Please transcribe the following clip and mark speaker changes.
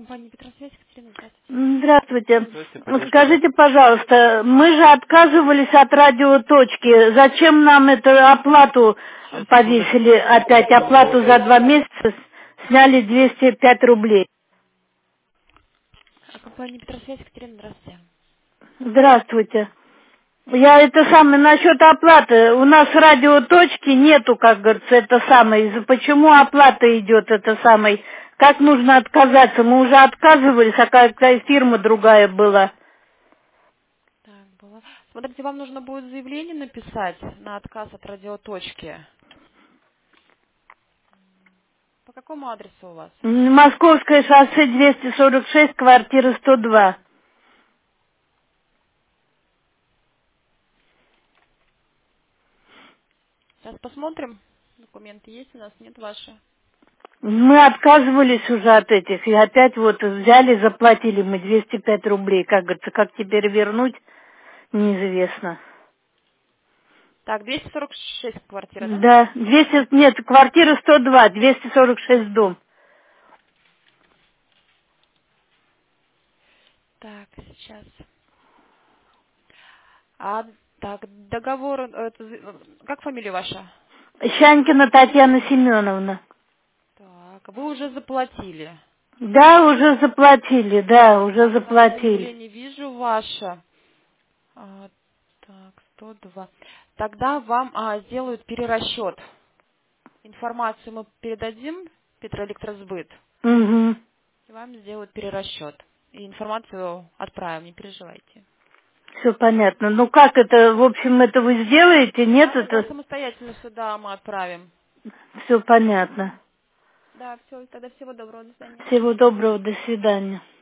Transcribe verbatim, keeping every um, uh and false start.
Speaker 1: компания Петросвязь, Екатерина, здравствуйте.
Speaker 2: Здравствуйте.
Speaker 3: Здравствуйте, поддержка.
Speaker 2: Скажите, пожалуйста, мы же отказывались от радиоточки. Зачем нам эту оплату
Speaker 3: Сейчас,
Speaker 2: повесили опять? Оплату за два месяца сняли двести пять рублей.
Speaker 1: А компания Петросвязь, Екатерина, здравствуйте.
Speaker 2: Здравствуйте. Я это самое, насчет оплаты. У нас радиоточки нету, как говорится, это самое. Из- Почему оплата идет, это самое? Как нужно отказаться? Мы уже отказывались, а какая фирма другая была.
Speaker 1: Так, было. Смотрите, вам нужно будет заявление написать на отказ от радиоточки. По какому адресу у вас?
Speaker 2: М, Московское шоссе двести сорок шесть, квартира сто два.
Speaker 1: Сейчас посмотрим. Документы есть у нас, нет ваши.
Speaker 2: Мы отказывались уже от этих, и опять вот взяли, заплатили мы двести пять рублей. Как говорится, как теперь вернуть, неизвестно.
Speaker 1: Так, двести сорок шесть квартира, да?
Speaker 2: Да, двести, нет, квартира сто два, двести сорок шесть дом.
Speaker 1: Так, сейчас. А, так, договор, э, это, за- как фамилия ваша?
Speaker 2: Щанькина Татьяна Семеновна.
Speaker 1: Так, вы уже заплатили.
Speaker 2: Да, уже заплатили, да, уже
Speaker 1: Так,
Speaker 2: заплатили.
Speaker 1: заявление вижу ваше. А, так, сто два. Тогда вам а, сделают перерасчет. Информацию мы передадим Петроэлектросбыт,
Speaker 2: Угу.
Speaker 1: и вам сделают перерасчет. И информацию отправим, не переживайте.
Speaker 2: Все понятно. Ну как это, в общем, это вы сделаете? Нет,
Speaker 1: Да, да,
Speaker 2: это
Speaker 1: самостоятельно сюда мы отправим.
Speaker 2: все понятно.
Speaker 1: Да, все, тогда всего доброго, до свидания.
Speaker 2: Всего доброго, до свидания.